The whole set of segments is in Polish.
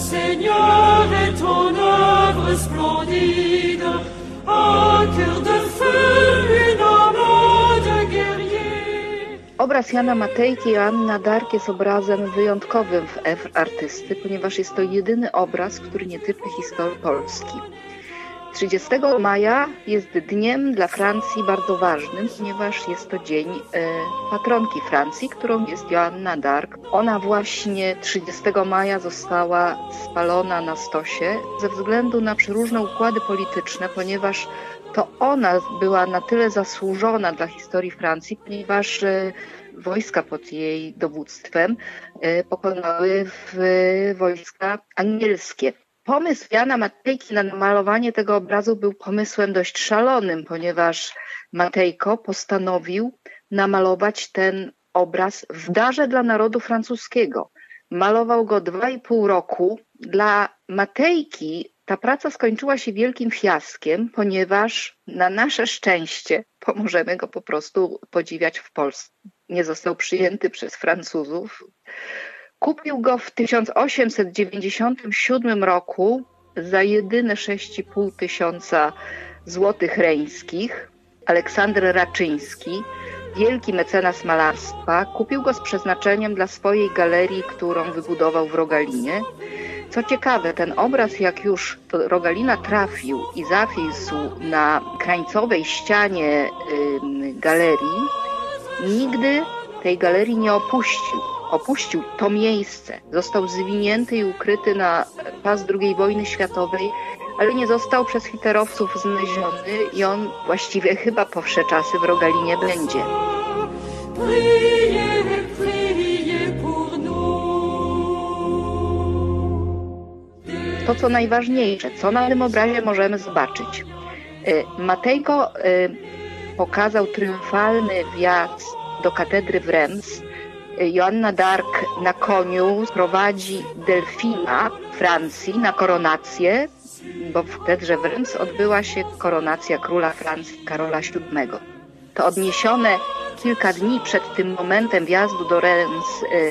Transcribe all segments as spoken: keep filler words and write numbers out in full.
Seigneur, et ton œuvre splendide, un cœur de feu, une âme de guerrier. Obraz Jana Matejki i Joanny Dark jest obrazem wyjątkowym w F artysty, ponieważ jest to jedyny obraz, który nie tyczy historii Polski. trzydziestego maja jest dniem dla Francji bardzo ważnym, ponieważ jest to dzień e, patronki Francji, którą jest Joanna Dark. Ona właśnie trzydziestego maja została spalona na stosie ze względu na przeróżne układy polityczne, ponieważ to ona była na tyle zasłużona dla historii Francji, ponieważ e, wojska pod jej dowództwem e, pokonały w, e, wojska angielskie. Pomysł Jana Matejki na namalowanie tego obrazu był pomysłem dość szalonym, ponieważ Matejko postanowił namalować ten obraz w darze dla narodu francuskiego. Malował go dwa i pół roku. Dla Matejki ta praca skończyła się wielkim fiaskiem, ponieważ na nasze szczęście, bo możemy go po prostu podziwiać w Polsce, nie został przyjęty przez Francuzów. Kupił go w tysiąc osiemset dziewięćdziesiątym siódmym roku za jedyne sześć i pół tysiąca złotych reńskich. Aleksander Raczyński, wielki mecenas malarstwa, kupił go z przeznaczeniem dla swojej galerii, którą wybudował w Rogalinie. Co ciekawe, ten obraz, jak już do Rogalina trafił i zawisł na krańcowej ścianie y, galerii, nigdy tej galerii nie opuścił. Opuścił to miejsce, został zwinięty i ukryty na pas drugiej wojny światowej, ale nie został przez hitlerowców znaleziony i on właściwie chyba po wsze czasy w Rogalinie będzie. To, co najważniejsze, co na tym obrazie możemy zobaczyć. Matejko pokazał triumfalny wjazd do katedry w Reims. Joanna Dark na koniu prowadzi delfina Francji na koronację, bo w katedrze w Reims odbyła się koronacja króla Francji Karola siódmego. To odniesione kilka dni przed tym momentem wjazdu do Reims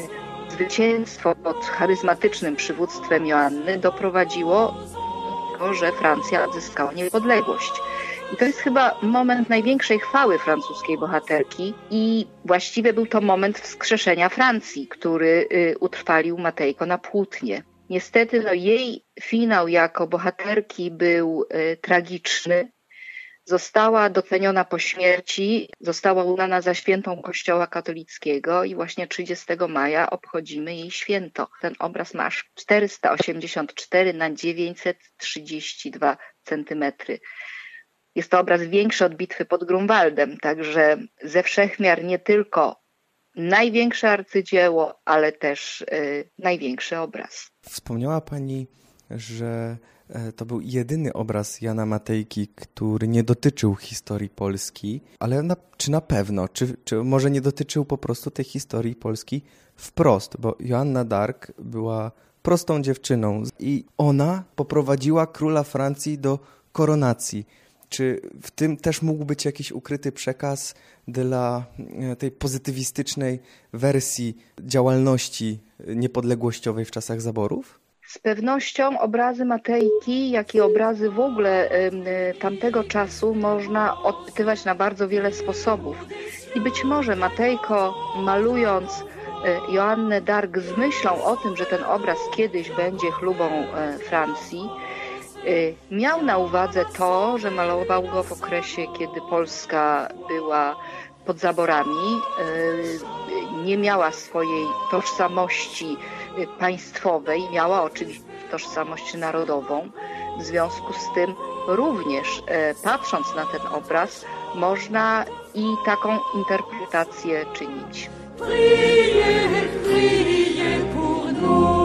y, zwycięstwo pod charyzmatycznym przywództwem Joanny doprowadziło do tego, że Francja odzyskała niepodległość. I to jest chyba moment największej chwały francuskiej bohaterki i właściwie był to moment wskrzeszenia Francji, który y, utrwalił Matejko na płótnie. Niestety no, jej finał jako bohaterki był y, tragiczny. Została doceniona po śmierci, została uznana za świętą Kościoła katolickiego i właśnie trzydziestego maja obchodzimy jej święto. Ten obraz ma aż czterysta osiemdziesiąt cztery na dziewięćset trzydzieści dwa centymetry. Jest to obraz większy od bitwy pod Grunwaldem, także ze wszechmiar nie tylko największe arcydzieło, ale też y, największy obraz. Wspomniała Pani, że to był jedyny obraz Jana Matejki, który nie dotyczył historii Polski, ale na, czy na pewno, czy, czy może nie dotyczył po prostu tej historii Polski wprost, bo Joanna Dark była prostą dziewczyną i ona poprowadziła króla Francji do koronacji. Czy w tym też mógł być jakiś ukryty przekaz dla tej pozytywistycznej wersji działalności niepodległościowej w czasach zaborów? Z pewnością obrazy Matejki, jak i obrazy w ogóle y, tamtego czasu można odczytywać na bardzo wiele sposobów. I być może Matejko, malując y, Joannę Dark z myślą o tym, że ten obraz kiedyś będzie chlubą y, Francji, y, miał na uwadze to, że malował go w okresie, kiedy Polska była pod zaborami, y, nie miała swojej tożsamości państwowej, miała oczywiście tożsamość narodową. W związku z tym również e, patrząc na ten obraz można i taką interpretację czynić. Priez, priez pour nous.